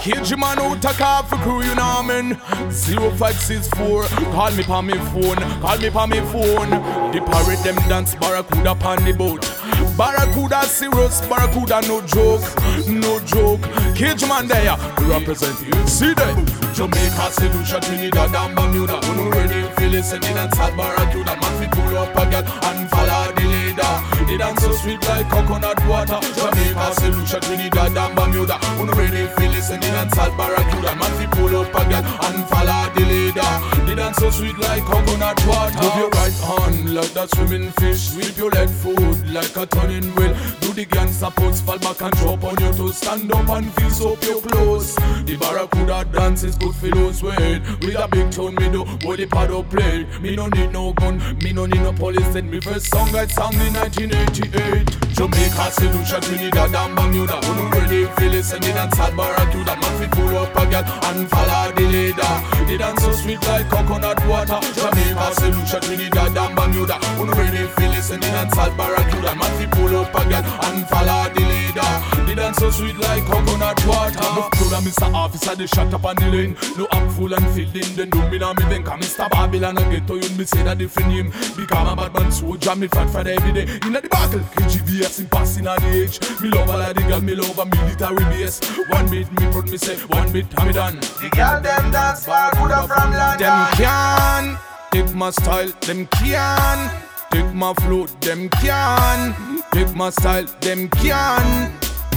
KG man out a car for crew, you know what I mean? 0564, call me pa me phone, call me pa me phone. The parrot them dance Barracuda pan the boat. Barracuda serious, Barracuda no joke, no joke. KG man there, we represent you. See them. Jamaica, St. Lucia, Trinidad and Bermuda. Who no ready feel listening and sad Barracuda. Man fi pull up again and follow the leader. They dance so sweet like coconut water. Jamaica, St. Lucia, Trinidad and Bermuda. Who no ready feel listening and sad Barracuda. Man fi pull up again and follow the leader. They dance so sweet like coconut water. Move your right hand like that swimming fish. Sweep your leg foot like a turning wheel. Do the gangster pose, fall back and drop on your toes. Stand up and feel up your clothes. The Barracuda dance is good for those weight. With a big tone me do, what the paddle play. Me no need no gun, me no need no police. Send me first song I sang in 1988. Jamaica, St. Lucia, Trinidad and Bermuda. Who no ready feel listening and sad Barracuda. Man fi pull up again and follow the leader. They dance so sweet like coconut water. Jamaica, St. Lucia, Trinidad and Bermuda. Who no ready feel listening and sad Barracuda. Man fi pull up again and follow the leader. They dance so sweet like coconut water. No proud Mr. Officer, they shut up on the lane. No I'm full and feeling, then do me now me then come Mr. Babylon and get to you. Me say that different name. Become a bad man soldier, me fight for every day. In the battle, KGVS in passing at the age. Me love all of the girl, me love a military base. One bit me put me say, one bit me done. The girl them dance Barracuda from London. Them can take my style, them can take my flow, them can take my style, them can.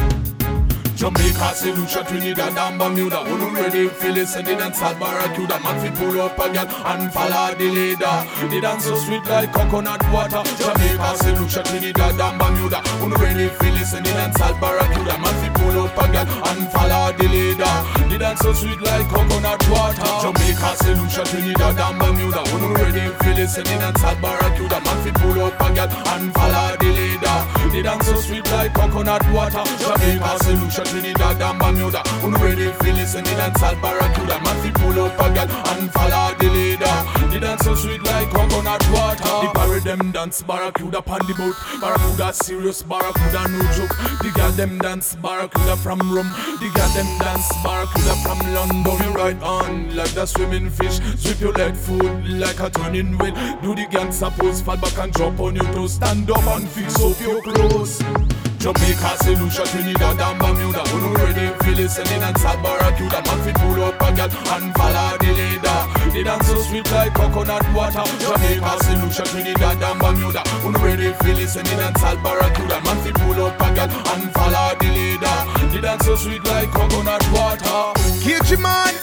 Jamaica, St. Lucia, Trinidad and Bermuda. Who no ready feel listening and sad Barracuda. Man fi pull up again and follow the leader. They dance so sweet like coconut water. Jamaica, St. Lucia, Trinidad and Bermuda. Who no ready feel listening and sad Barracuda. Man fi pull up again and follow the leader. They dance so sweet like coconut water. Jamaica, St. Lucia, Trinidad and Bermuda. Who no ready feel listening and sad Barracuda. Man fi pull up again and follow the leader. They dance so sweet like coconut water. Jamaica, St. Lucia, Trinidad and Bermuda. Who no ready feel listening and sad Barracuda. Man fi pull up again and follow the leader. They dance so sweet like coconut water. The parrot them dance Barracuda pan the boat. Barracuda serious, Barracuda no joke. The girl them dance Barracuda from Rome. The girl them dance Barracuda from London. Your right on like the swimming fish. Sweep your leg foot like a turning wheel. Do the gangster pose, fall back and drop on your toes. Stand up and fix up your clothes. Jamaica, St. Lucia, Trinidad and Bermuda. Who no ready feel listening and sad Barracuda. Man fi pull up again and follow the leader. They dance so sweet like coconut water. Jamaica, St. Lucia, Trinidad and Bermuda. Who no ready feel listening and sad Barracuda. Man fi pull up again and follow the leader. They dance so sweet like coconut water. KG man,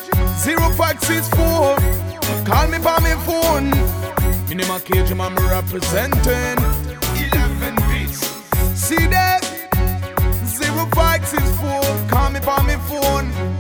0564, call me by my phone. Me name a KG man, me representing 11 beats. See that? 0564, call me by my phone.